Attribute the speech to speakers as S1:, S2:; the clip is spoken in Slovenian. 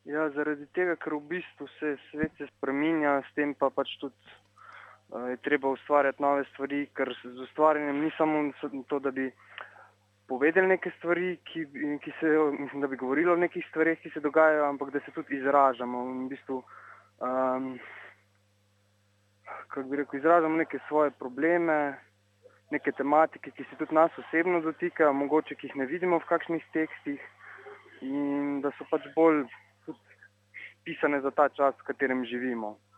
S1: Ja, zaradi tega, ker v bistvu svet se spreminja, s tem pa pač tudi je treba ustvarjati nove stvari, ker z ustvarjanjem ni samo to, da bi povedali neke stvari, mislim, da bi govorili o nekih stvareh, ki se dogajajo, ampak da se tudi izražamo. V bistvu, kako bi rekel, izražamo neke svoje probleme, neke tematike, ki se tudi nas osebno dotikajo, mogoče, ki jih ne vidimo v kakšnih tekstih in da so pač bolj tudi pisane za ta čas, v katerem živimo.